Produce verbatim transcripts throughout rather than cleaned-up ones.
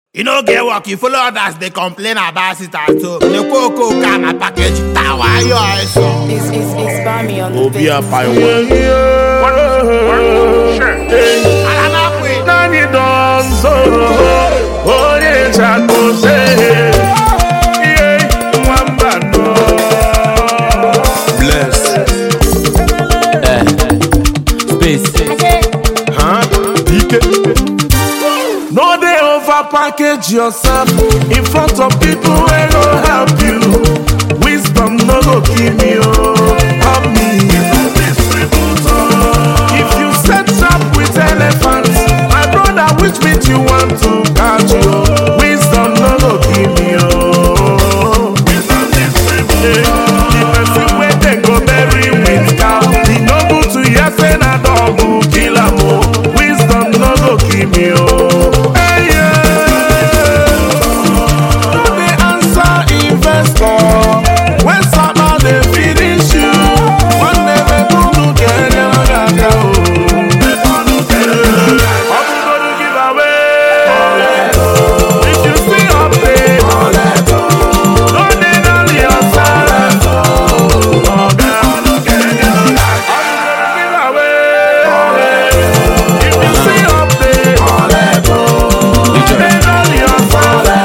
You know, get work, you follow others, they complain about it at home. The cocoa can a package, tower, you are so. It's, it's, it's by me on the Obi a fire one. Nani donzo, oye chako se, mwamba no. Bless. Eh, space. Huh? D K. No, they over package yourself in front of people who go help you. Wisdom no go give me, oh, help me. If you set up with elephants, my brother, which meat you want to catch you? Wisdom no go give me, oh. Hey, the person where they go bury with cow, the noble to yes and a dog who kill a mo. Wisdom no go give me, oh. When somehow they finish you, one never go to get them I'm gonna give away. If you see up there, don't need only yourself. I'm gonna give away. If you see up there, don't need only yourself.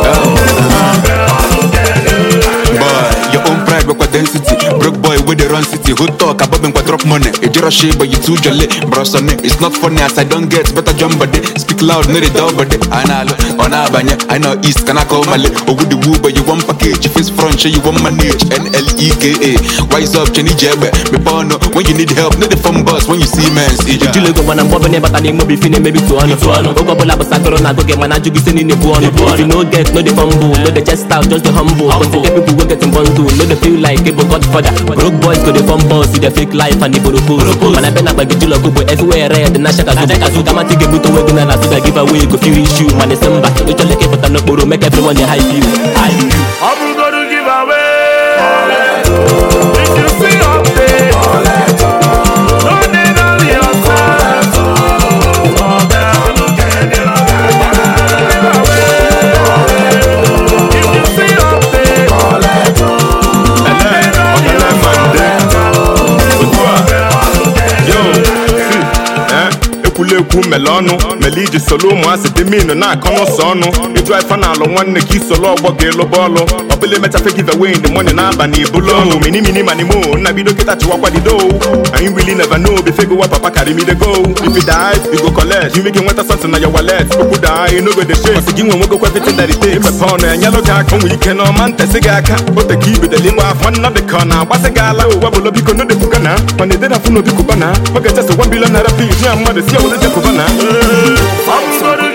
Density, broke boy with the run city. Who talk about me drop money? If you're a shit, but you too jolly. Bro, son, it's not funny as I don't get better jump, but speak loud, no the dog, but I know, on Abanya, I know East, can I call my leg? Or with the woo, but you want package. If it's front, show you want manage. N L E K A. Wise up, Jenny Jebbe. Me born when you need help, not the fun bus when you see men. See, you do when I'm bobbing, but I need more feeling maybe to on the phone. Go go lab Saturn, I go get my Naju in the born. If you know get, no the fumble, no the chest out, just the humble. But the people will get in bundle, no the feel like it, but Godfather. Broke boys go the fun boss, see the fake life and the photo. Man, I been up by the Jula go everywhere red, the Nashaka Kazu, Kamati get to work in and I see give away, go few issue, man, it's some back. You tell the kid, but I'm not going to make everyone the hype you. Hype you. I'm gonna give away. If you see up there, don't need only yourself. Oh, girl, look at it. If you see up there, Kuleku melonu, meliji solo mwasi dimino na kono sono. You drive fanalo one ki solo boge lo bolo. Obele meta fe give away the money na bani bulo. Mini mini mani mo, na bido kita chiwa kwa di do. And you really never know, be figure what papa carry me the go. If you die, you go collect. You making water something na your wallet. People die, you know go the shit. Cause you won't go everything that it takes. If a pound and yellow car come weekend on man, tesiga ka. But the key with the limo of one of the corner. What's a gala, wabolo biko no de fukana. When they did have no biko bana. But just one billion naira piece, yeah, I'm gonna see all the Kubana. I'm sorry.